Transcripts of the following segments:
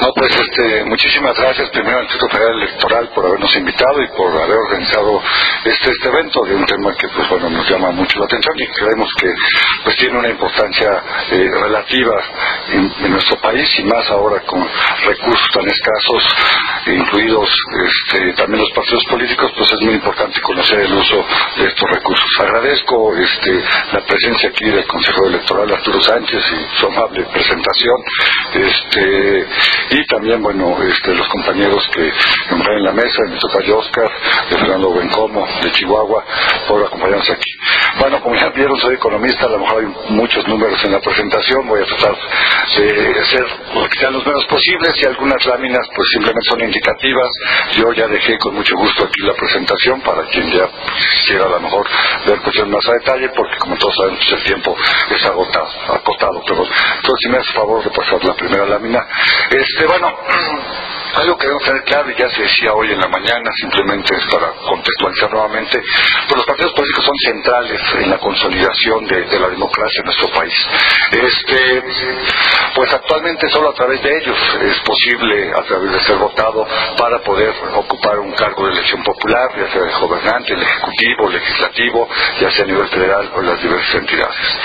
No, pues muchísimas gracias primero al Instituto Federal Electoral por habernos invitado y por haber organizado este evento de un tema que pues bueno nos llama mucho la atención y creemos que pues tiene una importancia relativa en nuestro país y más ahora con recursos tan escasos, incluidos también los partidos políticos, pues es muy importante conocer el uso de estos recursos. Agradezco la presencia aquí del Consejo Electoral Arturo Sánchez y su amable presentación, y también bueno los compañeros que nombré en la mesa, el tocayo Oscar, de Fernando Bencomo, de Chihuahua, por acompañarnos aquí. Bueno, como ya vieron, soy economista, a lo mejor hay muchos números en la presentación, voy a tratar de hacer lo que sean los menos posibles y algunas láminas pues simplemente son indicativas. Yo ya dejé con mucho gusto aquí la presentación para quien ya quisiera a lo mejor ver cuestiones más a detalle, porque como todos sabemos el tiempo es acotado, perdón. Entonces si me hace favor de pasar la primera lámina. Bueno, algo que debemos tener claro, y ya se decía hoy en la mañana, simplemente es para contextualizar nuevamente, pues los partidos políticos son centrales en la consolidación de la democracia en nuestro país. Pues actualmente solo a través de ellos es posible, a través de ser votado, para poder ocupar un cargo de elección popular, ya sea de gobernante, el ejecutivo, legislativo, ya sea a nivel federal o en las diversas entidades.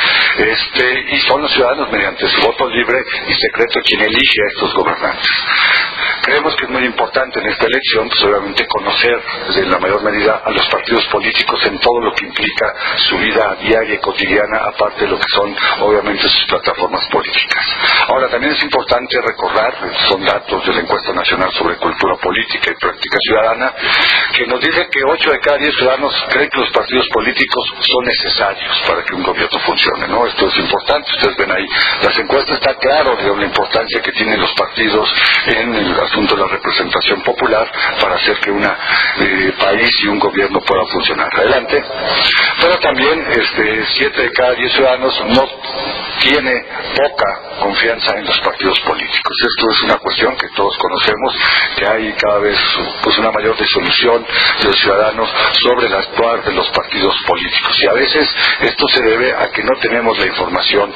Y son los ciudadanos mediante su voto libre y secreto quien elige a estos gobernantes. Creemos que es muy importante en esta elección, pues obviamente conocer en la mayor medida a los partidos políticos en todo lo que implica su vida diaria y cotidiana, aparte de lo que son obviamente sus plataformas políticas. Ahora también es importante recordar, son datos de la encuesta nacional sobre cultura política y práctica ciudadana, que nos dice que 8 de cada 10 ciudadanos creen que los partidos políticos son necesarios para que un gobierno funcione, ¿no? Esto es importante, ustedes ven ahí, las encuestas está claro, digamos, la importancia que tienen los partidos en el asunto de la representación popular para hacer que un país y un gobierno pueda funcionar. Adelante. Pero también 7 de cada 10 ciudadanos no tiene poca confianza en los partidos políticos. Esto es una cuestión que todos conocemos, que hay cada vez pues una mayor disolución de los ciudadanos sobre el actuar de los partidos políticos. Y a veces esto se debe a que no tenemos la información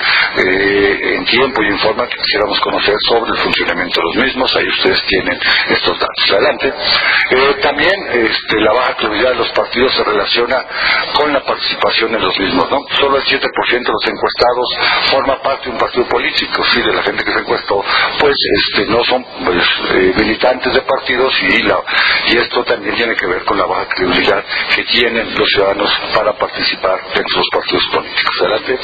en tiempo y en forma que quisiéramos conocer sobre el funcionamiento de los mismos. Ahí ustedes tienen estos datos. Adelante. También la baja credibilidad de los partidos se relaciona con la participación en los mismos, ¿no? Solo el 7% de los encuestados forma parte de un partido político. Sí, de la gente que se encuestó, pues no son militantes de partidos y esto también tiene que ver con la baja credibilidad que tienen los ciudadanos para participar dentro de los partidos políticos. Adelante.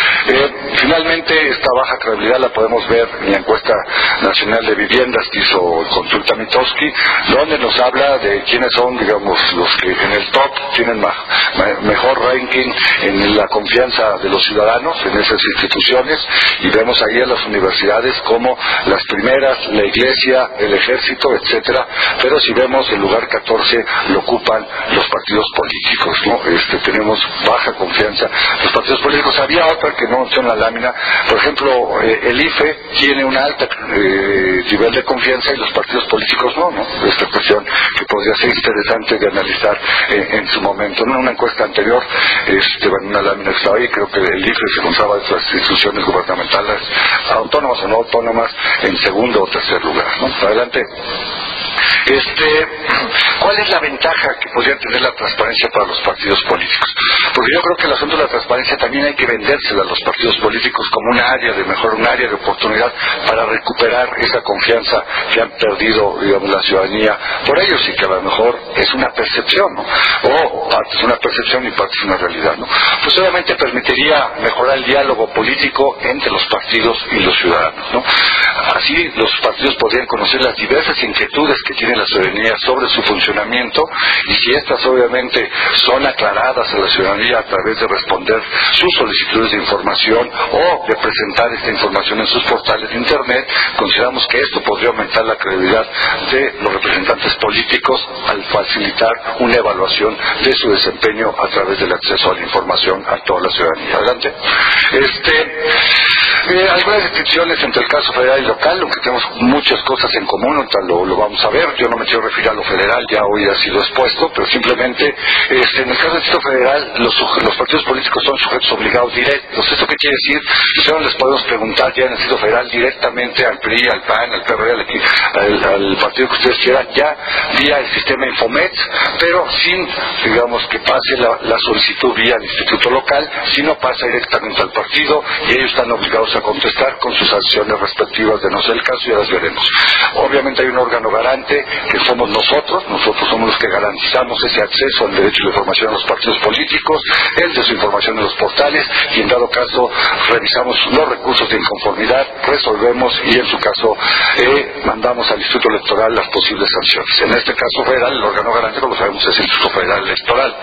Finalmente, esta baja credibilidad la podemos ver en la encuesta nacional de viviendas que hizo Consulta Mitofsky, donde nos habla de quiénes son, digamos, los que en el top tienen mejor ranking en la confianza de los ciudadanos en esas instituciones, y vemos ahí a las universidades como las primeras, la iglesia, el ejército, etcétera, pero si vemos el lugar 14 lo ocupan los partidos políticos, ¿no? Tenemos baja confianza los partidos políticos. Había otra que no menciona la lámina, por ejemplo, el IFE tiene un alto nivel de confianza y los partidos políticos no. Esta cuestión que podría ser interesante de analizar en su momento. En una encuesta anterior, en una lámina que estaba ahí, creo que el IFE se encontraba de las instituciones gubernamentales, autónomas o no autónomas, en segundo o tercer lugar, ¿no? Adelante. ¿Cuál es la ventaja que podría tener la transparencia para los partidos políticos? Porque yo creo que el asunto de la transparencia también hay que vendérsela a los partidos políticos como un área de oportunidad para recuperar esa confianza que han perdido, digamos, la ciudadanía por ellos, y que a lo mejor es una percepción, ¿no? O parte es una percepción y parte es una realidad, ¿no? Pues obviamente permitiría mejorar el diálogo político entre los partidos y los ciudadanos, ¿no? Así los partidos podrían conocer las diversas inquietudes que tiene la ciudadanía sobre su funcionamiento, y si estas obviamente son aclaradas a la ciudadanía a través de responder sus solicitudes de información o de presentar esta información en sus portales de internet, consideramos que esto podría aumentar la credibilidad de los representantes políticos al facilitar una evaluación de su desempeño a través del acceso a la información a toda la ciudadanía. Adelante. Algunas distinciones entre el caso federal y local, aunque tenemos muchas cosas en común, lo vamos a ver. Yo no me quiero referir a lo federal, ya hoy ha sido expuesto, pero simplemente en el caso del Distrito Federal los partidos políticos son sujetos obligados directos. ¿Esto qué quiere decir? Pues no les podemos preguntar ya en el Distrito Federal directamente al PRI, al PAN, al PRD, al partido que ustedes quieran, ya vía el sistema Infomet, pero sin, digamos, que pase la solicitud vía el instituto local, sino pasa directamente al partido y ellos están obligados a contestar con sus sanciones respectivas de no ser el caso, ya las veremos. Obviamente hay un órgano garante que somos nosotros somos los que garantizamos ese acceso al derecho de información a los partidos políticos, el de su información en los portales, y en dado caso revisamos los recursos de inconformidad, resolvemos y en su caso mandamos al Instituto Electoral las posibles sanciones. En este caso federal, el órgano garante, como sabemos, es el Instituto Federal Electoral.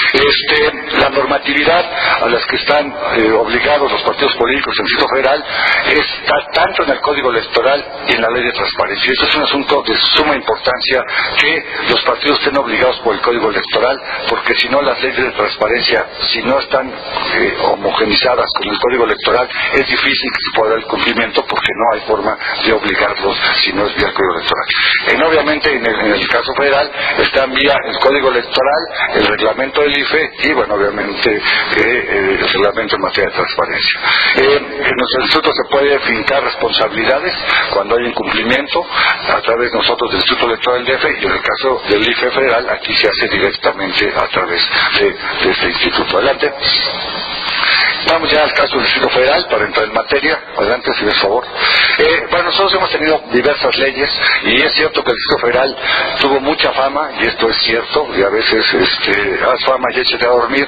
La normatividad a las que están obligados los partidos políticos en el Distrito Federal está tanto en el Código Electoral y en la Ley de Transparencia. Esto es un asunto de suma importancia, que los partidos estén obligados por el Código Electoral, porque si no, las leyes de transparencia, si no están homogenizadas con el Código Electoral, es difícil que se pueda dar el cumplimiento, porque no hay forma de obligarlos si no es vía el Código Electoral. Obviamente en el caso federal están vía el Código Electoral, el reglamento del IFE y, bueno, obviamente el reglamento en materia de transparencia. En nuestro instituto se puede fincar responsabilidades cuando hay incumplimiento a través de nosotros del Instituto Electoral del DF, y en el caso del IFE federal aquí se hace directamente a través de este instituto. Adelante. Vamos ya al caso del Distrito Federal para entrar en materia. Adelante, si por favor. Bueno, nosotros hemos tenido diversas leyes y es cierto que el Distrito Federal tuvo mucha fama, y esto es cierto, y a veces haz fama y échate a dormir.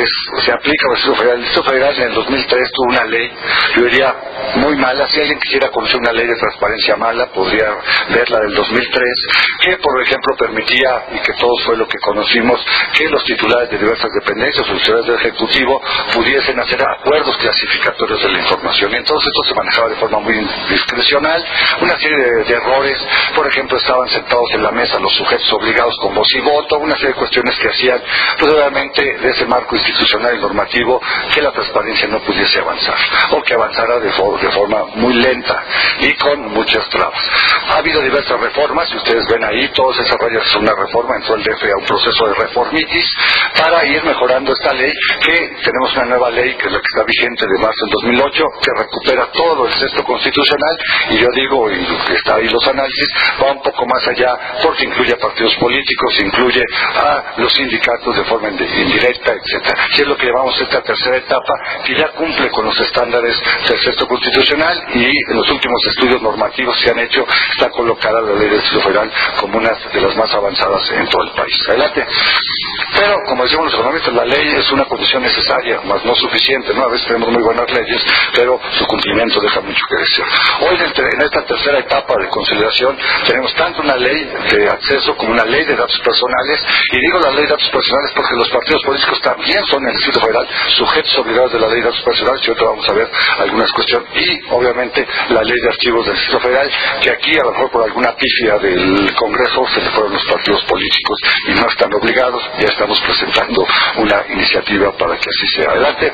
Se aplica al Distrito Federal. El Distrito Federal en el 2003 tuvo una ley, yo diría, muy mala. Si alguien quisiera conocer una ley de transparencia mala, podría ver la del 2003, que por ejemplo permitía, y que todos fue lo que conocimos, que los titulares de diversas dependencias o los titulares del Ejecutivo pudiesen hacer acuerdos clasificatorios de la información. Y entonces esto se manejaba de forma muy discrecional. Una serie de errores, por ejemplo, estaban sentados en la mesa los sujetos obligados con voz y voto, una serie de cuestiones que hacían, pues obviamente, de ese marco institucional y normativo, que la transparencia no pudiese avanzar, o que avanzara de forma muy lenta y con muchas trabas. Ha habido diversas reformas, y ustedes ven ahí, todas esas rayas son una reforma, entró el DF a un proceso de reformitis para ir mejorando esta ley, que tenemos una nueva ley, que es la que está vigente de marzo del 2008, que recupera todo el texto constitucional, y yo digo, y está ahí los análisis, va un poco más allá, porque incluye a partidos políticos, incluye a los sindicatos de forma indirecta, etcétera. Y es lo que llamamos esta tercera etapa, que ya cumple con los estándares del texto constitucional, y en los últimos estudios normativos que se han hecho, está colocada la ley del Distrito Federal como una de las más avanzadas en todo el país. Adelante. Pero, como decimos los economistas, la ley es una condición necesaria, más no suficiente, ¿no? A veces tenemos muy buenas leyes, pero su cumplimiento deja mucho que decir. Hoy, en esta tercera etapa de consolidación, tenemos tanto una ley de acceso como una ley de datos personales, y digo la ley de datos personales porque los partidos políticos también son en el Distrito Federal sujetos obligados de la ley de datos personales, y ahorita vamos a ver algunas cuestiones, y obviamente la ley de archivos del Distrito Federal, que aquí a lo mejor por alguna pifia del Congreso se le fueron los partidos políticos y no están obligados. Ya estamos presentando una iniciativa para que así sea. Adelante.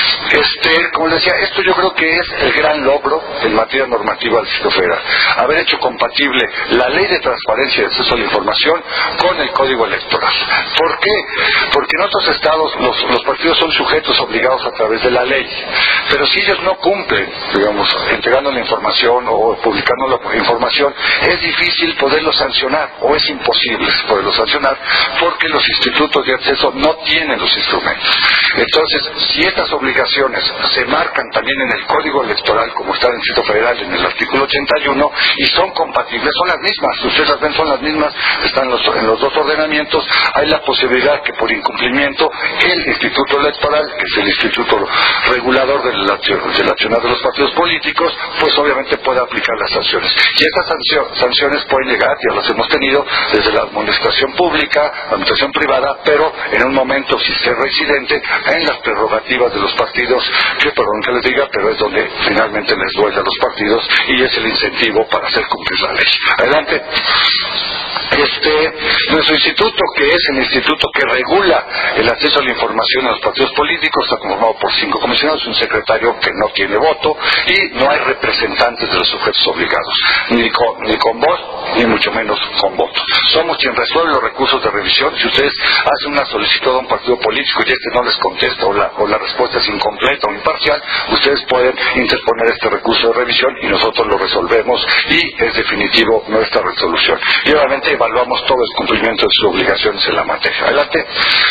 Como les decía, esto yo creo que es el gran logro en materia normativa del Distrito Federal, haber hecho compatible la ley de transparencia y acceso a la información con el Código Electoral. ¿Por qué? Porque en otros estados los partidos son sujetos obligados a través de la ley, pero si ellos no cumplen, digamos, entregando la información o publicando la información, es difícil poderlo sancionar, o es imposible poderlo sancionar, porque los institutos de acceso no tienen los instrumentos. Entonces, si estas obligaciones se marcan también en el Código Electoral, como está en el Distrito Federal en el artículo 81, y son compatibles, son las mismas, ustedes las ven, son las mismas, están en los dos ordenamientos, hay la posibilidad que por incumplimiento el Instituto Electoral, que es el instituto regulador del accionar de los partidos políticos, pues obviamente puede aplicar las sanciones. Y estas sanciones pueden llegar, ya las hemos tenido, desde la administración pública, la administración privada, pero en un momento, si se reincidente, en las prerrogativas de los partidos, que perdón que les diga, pero es donde finalmente les duele a los partidos, y es el incentivo para hacer cumplir la ley. Adelante. Nuestro instituto, que es el instituto que regula el acceso a la información a los partidos políticos, está conformado por 5 comisionados, un secretario que no tiene voto y no hay representantes de los sujetos obligados, ni con voz, ni mucho menos con voto. Somos quien resuelve los recursos de revisión. Si ustedes hacen una solicitud a un partido político y no les contesta o la respuesta es incompleta o imparcial, ustedes pueden interponer este recurso de revisión y nosotros lo resolvemos y es definitivo nuestra resolución. Y obviamente evaluamos todo el cumplimiento de sus obligaciones en la materia. Adelante.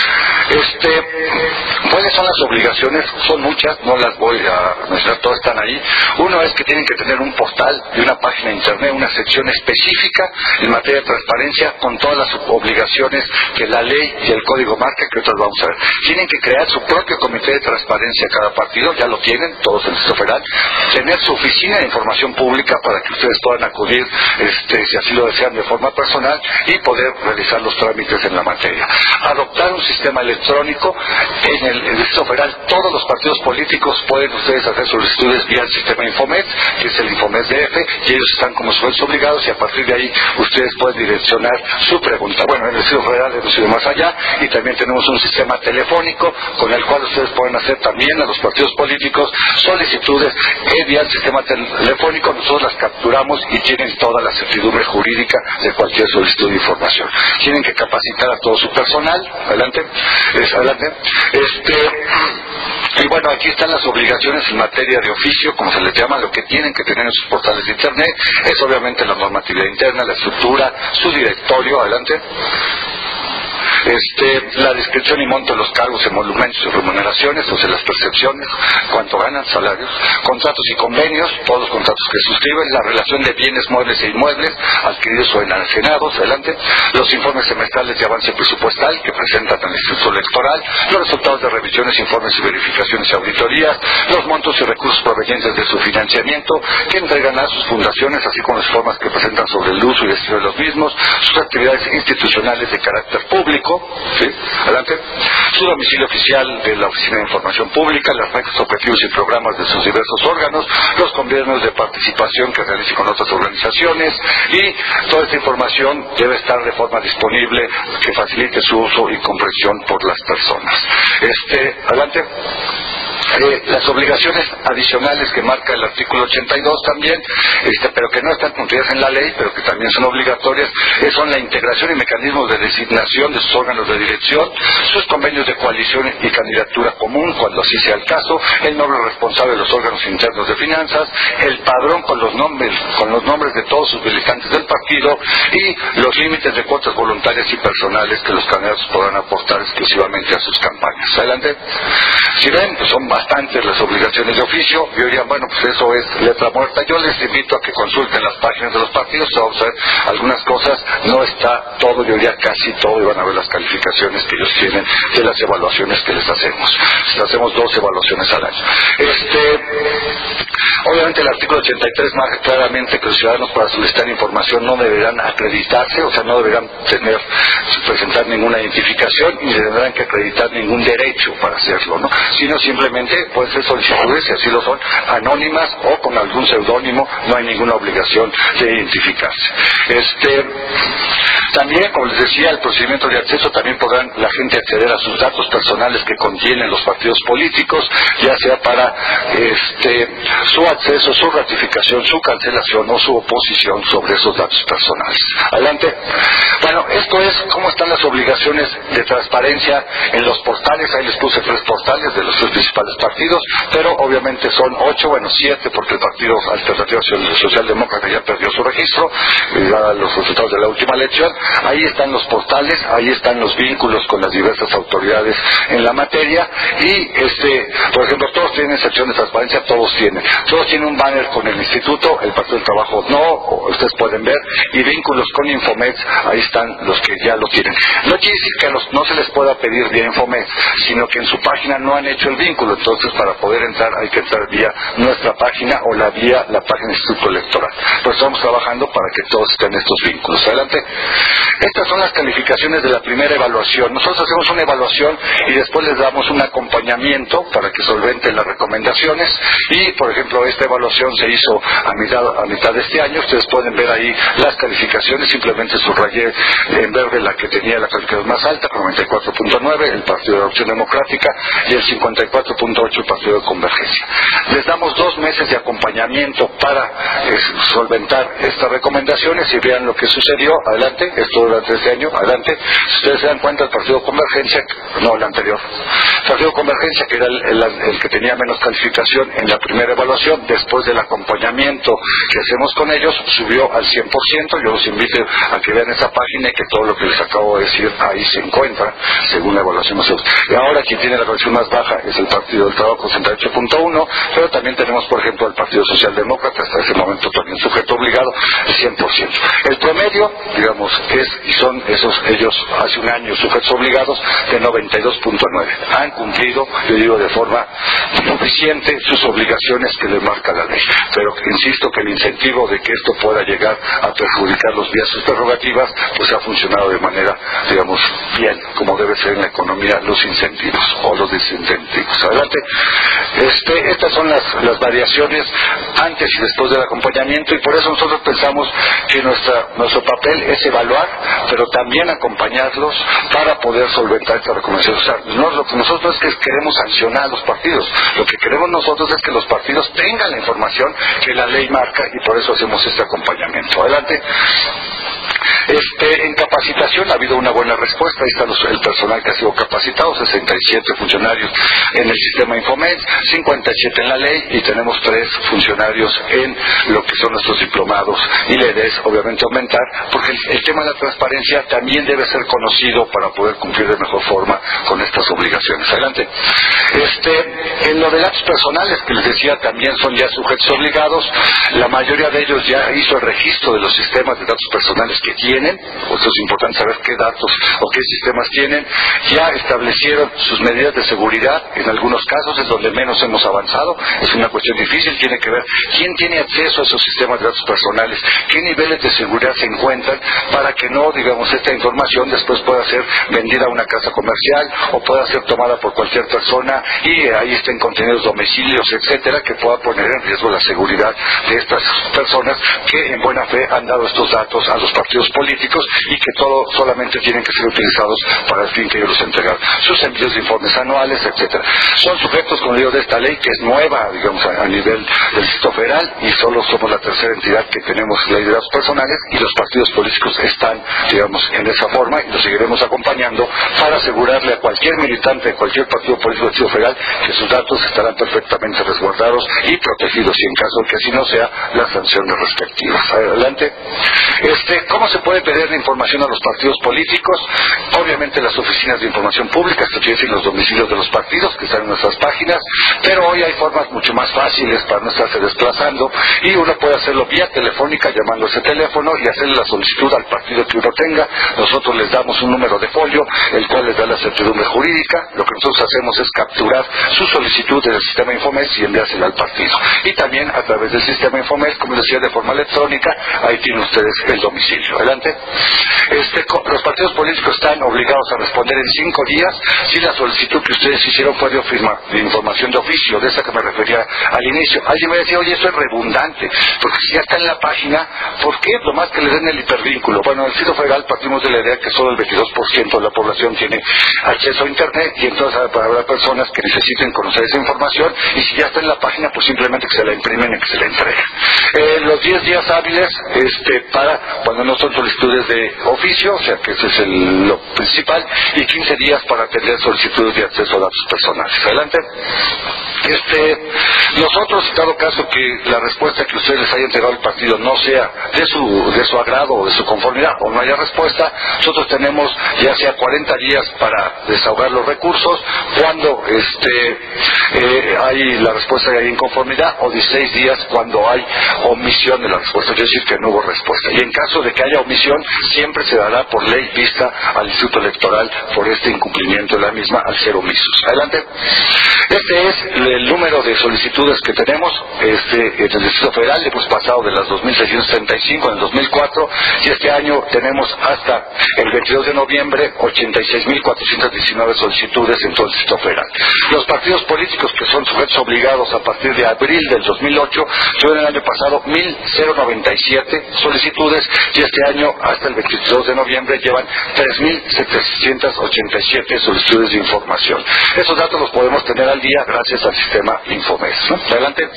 ¿Cuáles son las obligaciones? Son muchas, no las voy a mencionar, todas están ahí. Uno es que tienen que tener un portal y una página de internet, una sección específica en materia de transparencia con todas las obligaciones que la ley y el código marca, que otras vamos a ver. Tienen que crear su propio comité de transparencia cada partido, ya lo tienen, todos en el Distrito Federal. Tener su oficina de información pública para que ustedes puedan acudir, si así lo desean, de forma personal y poder realizar los trámites en la materia. Adoptar un sistema electrónico en el Distrito Federal. Todos los partidos políticos pueden ustedes hacer solicitudes vía el sistema Infomet, que es el Infomet DF, y ellos están como sujetos obligados y a partir de ahí ustedes pueden direccionar su pregunta. Bueno, en el Distrito Federal hemos ido más allá y también tenemos un sistema telefónico con el cual ustedes pueden hacer también a los partidos políticos solicitudes vía el sistema telefónico. Nosotros las capturamos y tienen toda la certidumbre jurídica de cualquier solicitud de información. Tienen que capacitar a todo su personal. Adelante. Y bueno, aquí están las obligaciones en materia de oficio, como se les llama, lo que tienen que tener en sus portales de internet. Es obviamente la normatividad interna, la estructura, su directorio. Adelante. La descripción y monto de los cargos, emolumentos y remuneraciones, o sea, las percepciones, cuánto ganan, salarios, contratos y convenios, todos los contratos que suscriben, la relación de bienes muebles e inmuebles, adquiridos o enajenados, adelante, los informes semestrales de avance presupuestal que presentan al Instituto Electoral, los resultados de revisiones, informes y verificaciones y auditorías, los montos y recursos provenientes de su financiamiento, que entregan a sus fundaciones, así como las formas que presentan sobre el uso y destino de los mismos, sus actividades institucionales de carácter público, ¿sí? Adelante. Su domicilio oficial de la Oficina de Información Pública, las metas, objetivos y programas de sus diversos órganos, los convenios de participación que realice con otras organizaciones y toda esta información debe estar de forma disponible que facilite su uso y comprensión por las personas. Adelante. Las obligaciones adicionales que marca el artículo 82 también, pero que no están contenidas en la ley, pero que también son obligatorias, son la integración y mecanismos de designación de sus órganos de dirección, sus convenios de coalición y candidatura común, cuando así sea el caso, el nombre responsable de los órganos internos de finanzas, el padrón con los nombres de todos sus militantes del partido y los límites de cuotas voluntarias y personales que los candidatos podrán aportar exclusivamente a sus campañas. Adelante. Si ven, pues son bastantes las obligaciones de oficio. Yo diría, bueno, pues eso es letra muerta. Yo les invito a que consulten las páginas de los partidos. Vamos a ver algunas cosas. No está todo, yo diría casi todo, y van a ver las calificaciones que ellos tienen de las evaluaciones que les hacemos. Hacemos 2 evaluaciones al año. Obviamente el artículo 83 marca claramente que los ciudadanos para solicitar información no deberán acreditarse, o sea, no deberán presentar ninguna identificación ni tendrán que acreditar ningún derecho para hacerlo, ¿no? Sino simplemente pueden ser solicitudes, si así lo son, anónimas o con algún seudónimo, no hay ninguna obligación de identificarse. También, como les decía, el procedimiento de acceso también podrán la gente acceder a sus datos personales que contienen los partidos políticos, ya sea para su acceso, su ratificación, su cancelación o su oposición sobre esos datos personales. Adelante. Bueno, esto es cómo están las obligaciones de transparencia en los portales. Ahí les puse 3 portales de los 3 principales partidos, pero obviamente son 7 porque el Partido Alternativo Socialdemócrata ya perdió su registro, ya los resultados de la última elección. Ahí están los portales, ahí están los vínculos con las diversas autoridades en la materia y, por ejemplo, todos tienen sección de transparencia, todos tienen un banner con el instituto, el Partido del Trabajo no, ustedes pueden ver, y vínculos con Infomet, ahí están los que ya lo tienen. No quiere decir que no se les pueda pedir vía Infomet, sino que en su página no han hecho el vínculo, entonces para poder entrar hay que entrar vía nuestra página o la página del Instituto Electoral. Pues estamos trabajando para que todos estén estos vínculos. Adelante. Estas son las calificaciones de la primera evaluación. Nosotros hacemos una evaluación y después les damos un acompañamiento para que solventen las recomendaciones y, por ejemplo, esta evaluación se hizo a mitad de este año. Ustedes pueden ver ahí las calificaciones, simplemente subrayé en verde la que tenía la calificación más alta, con 94.9, el Partido de Acción Democrática, y el 54.8, el Partido de Convergencia. Les damos 2 meses de acompañamiento para solventar estas recomendaciones y vean lo que sucedió. Adelante, esto durante este año, adelante. Si ustedes se dan cuenta, el Partido de Convergencia, no, el anterior, el Partido de Convergencia, que era el que tenía menos calificación en la primera evaluación, después del acompañamiento que hacemos con ellos, subió al 100%. Yo los invito a que vean esa página y que todo lo que les acabo de decir ahí se encuentra, según la evaluación. Y ahora quien tiene la evaluación más baja es el Partido del Trabajo, 68.1, pero también tenemos, por ejemplo, al Partido Socialdemócrata, hasta ese momento también sujeto obligado, el 100%. El promedio, digamos, son ellos hace un año sujetos obligados de 92.9. Han cumplido, yo digo, de forma suficiente sus obligaciones que le marca la ley. Pero insisto que el incentivo de que esto pueda llegar a perjudicarlos vía sus prerrogativas, pues ha funcionado de manera, digamos, bien, como debe ser en la economía, los incentivos o los desincentivos. Adelante. Estas son las variaciones antes y después del acompañamiento, y por eso nosotros pensamos que nuestro papel es evaluar, pero también acompañarlos para poder solventar esta recomendación. O sea, lo que nosotros es que queremos sancionar a los partidos. Lo que queremos nosotros es que los partidos tengan la información que la ley marca, y por eso hacemos este acompañamiento. Adelante. En capacitación ha habido una buena respuesta. Ahí está el personal que ha sido capacitado, 67 funcionarios en el sistema Infomens, 57 en la ley, y tenemos 3 funcionarios en lo que son nuestros diplomados. Y la idea es obviamente aumentar, porque el tema de la transparencia también debe ser conocido para poder cumplir de mejor forma con estas obligaciones. Adelante. En lo de datos personales, que les decía, también son ya sujetos obligados. La mayoría de ellos ya hizo el registro de los sistemas de datos personales que tienen. Esto es importante saber qué datos o qué sistemas tienen. Ya establecieron sus medidas de seguridad. En algunos casos es donde menos hemos avanzado. Es una cuestión difícil. Tiene que ver quién tiene acceso a esos sistemas de datos personales, qué niveles de seguridad se encuentran, para que no, digamos, esta información después pueda ser vendida a una casa comercial o pueda ser tomada por cualquier persona y ahí estén contenidos domicilios, etcétera, que pueda poner en riesgo la seguridad de estas personas que en buena fe han dado estos datos a los partidos políticos y que solamente tienen que ser utilizados para el fin que ellos los entregaron. Sus envíos de informes anuales, etcétera. Son sujetos, como digo, de esta ley, que es nueva, digamos, a nivel del Distrito Federal, y solo somos la tercera entidad que tenemos ley de datos personales, y los partidos políticos están, digamos, en esa forma, y los seguiremos acompañando para asegurarle a cualquier militante de cualquier partido político del Distrito Federal que sus datos estarán perfectamente resguardados y protegidos, y en caso de que así no sea, las sanciones respectivas. Adelante. ¿Cómo se puede pedir la información a los partidos políticos? Obviamente las oficinas de información pública, esto quiere decir los domicilios de los partidos que están en nuestras páginas, pero hoy hay formas mucho más fáciles para no estarse desplazando, y uno puede hacerlo vía telefónica, llamando a ese teléfono y hacerle la solicitud al partido que uno tenga. Nosotros les damos un número de folio, el cual les da la certidumbre jurídica. Lo que nosotros hacemos es capturar su solicitud en el sistema Infomens y enviársela al partido. Y también a través del sistema Infomens, como les decía, de forma electrónica, ahí tienen ustedes el domicilio. Adelante. Los partidos políticos están obligados a responder en 5 días si la solicitud que ustedes hicieron fue de información de oficio, de esa que me refería al inicio. Alguien me decía, oye, eso es redundante, porque si ya está en la página, ¿por qué? Lo más que le den el hipervínculo. Bueno, en el Distrito Federal partimos de la idea que solo el 22% de la población tiene acceso a Internet, y entonces habrá personas que necesiten conocer esa información, y si ya está en la página, pues simplemente que se la imprimen y que se la entreguen. Los 10 días hábiles para cuando no son solicitudes de oficio, o sea que ese es lo principal, y 15 días para atender solicitudes de acceso a datos personales. Adelante. Nosotros, en dado caso que la respuesta que ustedes les haya entregado al partido no sea de su agrado o de su conformidad, o no haya respuesta, nosotros tenemos ya sea 40 días para desahogar los recursos, cuando hay la respuesta y hay inconformidad, o 16 días cuando hay omisión omitieron de la respuesta, es decir, que no hubo respuesta. Y en caso de que haya omisión, siempre se dará por ley vista al Instituto Electoral por este incumplimiento de la misma al ser omisos. Adelante. Este es el número de solicitudes que tenemos en el Distrito Federal. Hemos pasado de las 2.635 en el 2004 y este año tenemos hasta el 22 de noviembre 86.419 solicitudes en todo el Distrito Federal. Los partidos políticos que son sujetos obligados a partir de abril del 2008 tuvieron el año pasado 1.097 solicitudes y este año hasta el 22 de noviembre llevan 3.787 solicitudes de información. Esos datos los podemos tener al día gracias al sistema Infomes, ¿no? Adelante.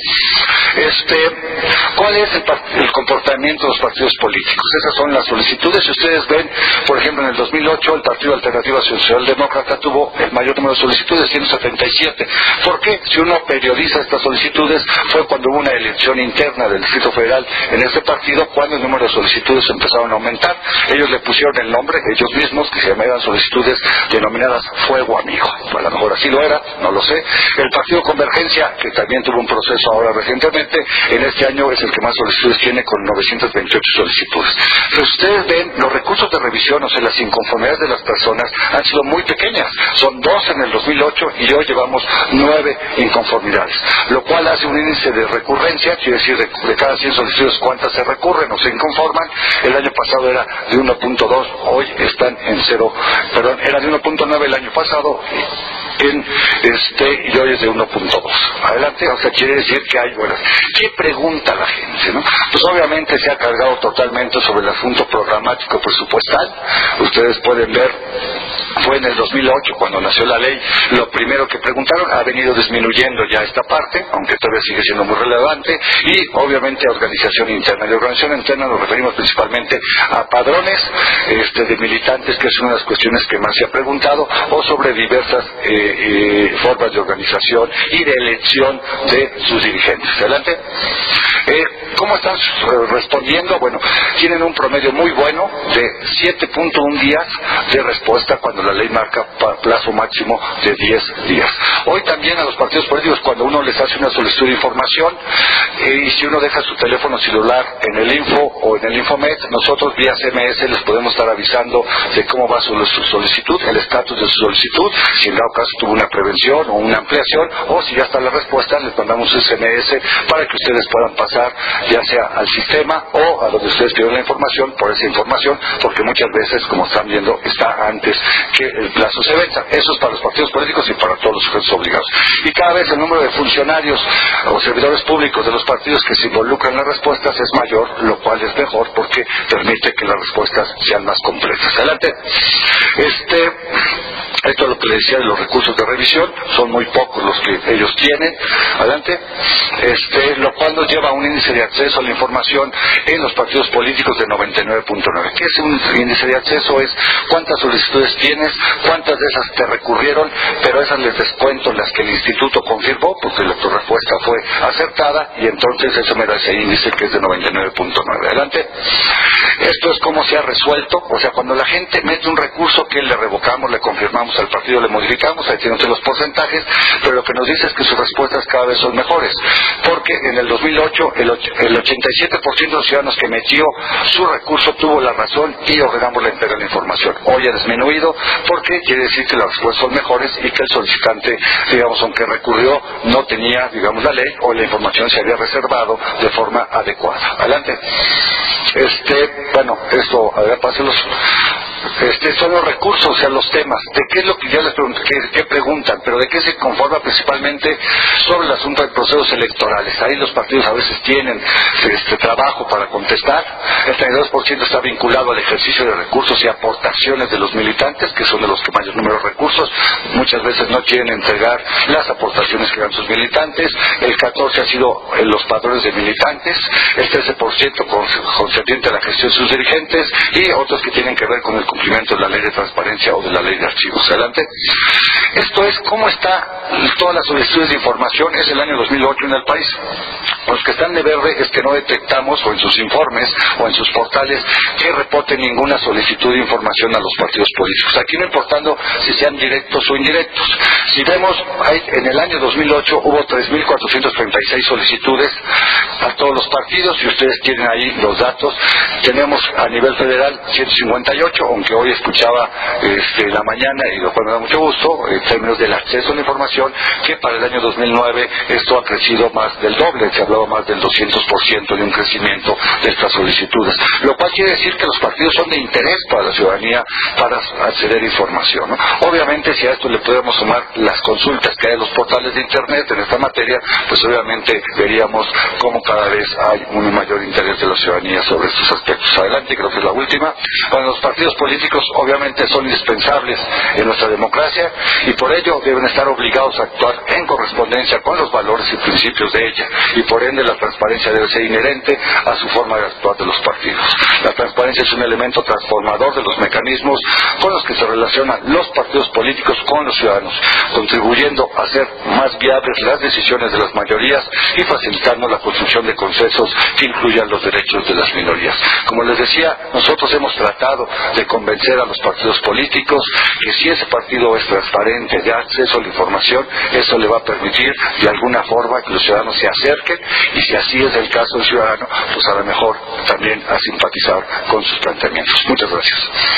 ¿Cuál es el comportamiento de los partidos políticos? Esas son las solicitudes. Si ustedes ven, por ejemplo, en el 2008 el Partido Alternativa Socialdemócrata tuvo el mayor número de solicitudes, 177. ¿Por qué? Si uno periodiza estas solicitudes, fue cuando hubo una elección interna del Distrito Federal en este partido, cuando el número de solicitudes empezaron a aumentar. Ellos le pusieron el nombre, ellos mismos, que se llamaban solicitudes denominadas Fuego Amigo. A lo mejor así lo era, no lo sé. El Partido Convergencia, que también tuvo un proceso ahora recientemente, en este año es el que más solicitudes tiene, con 928 solicitudes. Pero ustedes ven, los recursos de revisión, o sea, las inconformidades de las personas han sido muy pequeñas. Son 2 en el 2008 y hoy llevamos 9 inconformidades, lo cual hace un índice de recurrencia, quiere decir de cada 100 solicitudes cuántas se recurren o se inconforman. El año pasado era de 1.2, hoy están en 0, perdón, era de 1.9 el año pasado y hoy es de 1.2. Adelante. O sea, quiere decir que hay, bueno, ¿qué pregunta la gente, no? Pues obviamente se ha cargado totalmente sobre el asunto programático presupuestal. Ustedes pueden ver, fue en el 2008 cuando nació la ley, lo primero que preguntaron. Ha venido disminuyendo ya esta parte, aunque todavía sigue siendo muy relevante, y obviamente organización interna. De organización interna nos referimos principalmente a padrones de militantes, que es una de las cuestiones que más se ha preguntado, o sobre diversas formas de organización y de elección de sus dirigentes. Adelante. ¿Cómo están respondiendo? Bueno, tienen un promedio muy bueno de 7.1 días de respuesta cuando la ley marca plazo máximo de 10 días. Hoy también a los partidos políticos, cuando uno les hace una solicitud de información y si uno deja su teléfono celular en el Info o en el Infomet, nosotros vía SMS les podemos estar avisando de cómo va su solicitud, el estatus de su solicitud, si en dado caso tuvo una prevención o una ampliación, o si ya está la respuesta, les mandamos un SMS para que ustedes puedan pasar ya sea al sistema o a donde ustedes pidieron la información por esa información, porque muchas veces, como están viendo, está antes que el plazo se venza. Eso es para los partidos políticos y para todos los sujetos obligados. Y cada vez el número de funcionarios o servidores públicos de los partidos que se involucran en las respuestas es mayor, lo cual es mejor porque permite que las respuestas sean más completas. Adelante. Esto es lo que les decía de los recursos de revisión, son muy pocos los que ellos tienen. Adelante. Lo cual nos lleva a un índice de acceso a la información en los partidos políticos de 99.9. ¿Qué es un índice de acceso? Es cuántas solicitudes tienes, cuántas de esas te recurrieron, pero esas les descuento las que el instituto confirmó, porque tu respuesta fue acertada, y entonces eso me da ese índice que es de 99.9. Adelante. Esto es cómo se ha resuelto, o sea, cuando la gente mete un recurso que le revocamos, le confirmamos al partido, le modificamos, ahí tienen los porcentajes, pero lo que nos dice es que sus respuestas cada vez son mejores, porque en el 2008 el 87% de los ciudadanos que metió su recurso tuvo la razón y ordenamos la entrega de la información. Hoy ha disminuido porque quiere decir que las respuestas son mejores y que el solicitante, digamos, aunque recurrió, no tenía, digamos, la ley o la información se había reservado de forma adecuada. Adelante. Bueno, esto, a ver, pásenlos. Son los recursos, o sea, los temas. ¿De qué es lo que ya les pregunto? ¿Qué preguntan? Pero ¿de qué se conforma principalmente? Sobre el asunto de procesos electorales. Ahí los partidos a veces tienen trabajo para contestar. El 32% está vinculado al ejercicio de recursos y aportaciones de los militantes, que son de los que mayor número de recursos. Muchas veces no quieren entregar las aportaciones que dan sus militantes. El 14% ha sido los padrones de militantes. El 13% concerniente a la gestión de sus dirigentes, y otros que tienen que ver con el cumplimiento de la ley de transparencia o de la ley de archivos. Adelante. Esto es cómo está todas las solicitudes de información. Es el año 2008 en el país. Los que están de verde es que no detectamos, o en sus informes o en sus portales, que reporten ninguna solicitud de información a los partidos políticos. Aquí no importando si sean directos o indirectos. Si vemos, en el año 2008 hubo 3.436 solicitudes a todos los partidos, y ustedes tienen ahí los datos. Tenemos a nivel federal 158, aunque hoy escuchaba la mañana, y lo cual me da mucho gusto, en términos del acceso a la información, que para el año 2009 esto ha crecido más del doble, se hablaba más del 200% de un crecimiento de estas solicitudes, lo cual quiere decir que los partidos son de interés para la ciudadanía para acceder a información, ¿no? Obviamente, si a esto le podemos sumar las consultas que hay en los portales de internet en esta materia, pues obviamente veríamos cómo cada vez hay un mayor interés de la ciudadanía sobre estos aspectos. Adelante, creo que es la última. Bueno, los partidos políticos obviamente son indispensables en nuestra democracia y por ello deben estar obligados a actuar en correspondencia con los valores y principios de ella, y por ende la transparencia debe ser inherente a su forma de actuar de los partidos. La transparencia es un elemento transformador de los mecanismos con los que se relacionan los partidos políticos con los ciudadanos, contribuyendo a hacer más viables las decisiones de las mayorías y facilitando la construcción de consensos que incluyan los derechos de las minorías. Como les decía, nosotros hemos tratado de convencer a los partidos políticos que si ese partido es transparente, de acceso a la información, eso le va a permitir de alguna forma que los ciudadanos se acerquen, y si así es el caso del ciudadano, pues a lo mejor también a simpatizar con sus planteamientos. Muchas gracias.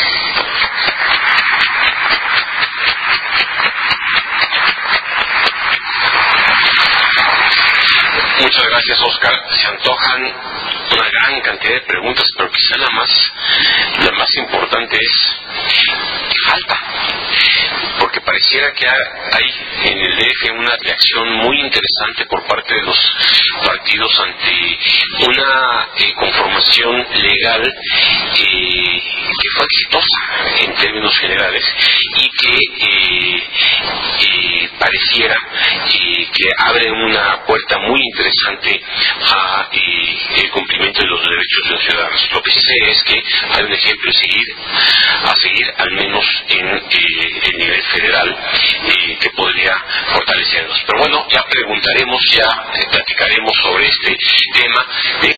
Muchas gracias, Oscar. Se antojan una gran cantidad de preguntas, pero quizá la más importante es ¿qué falta? Porque pareciera que hay en el DF una reacción muy interesante por parte de los partidos ante una conformación legal que fue exitosa en términos generales y que pareciera que abre una puerta muy interesante a el cumplimiento de los derechos de los ciudadanos. Lo que sí sé es que hay un ejemplo a seguir al menos en el nivel federal que podría fortalecernos. Pero bueno, ya platicaremos sobre este tema.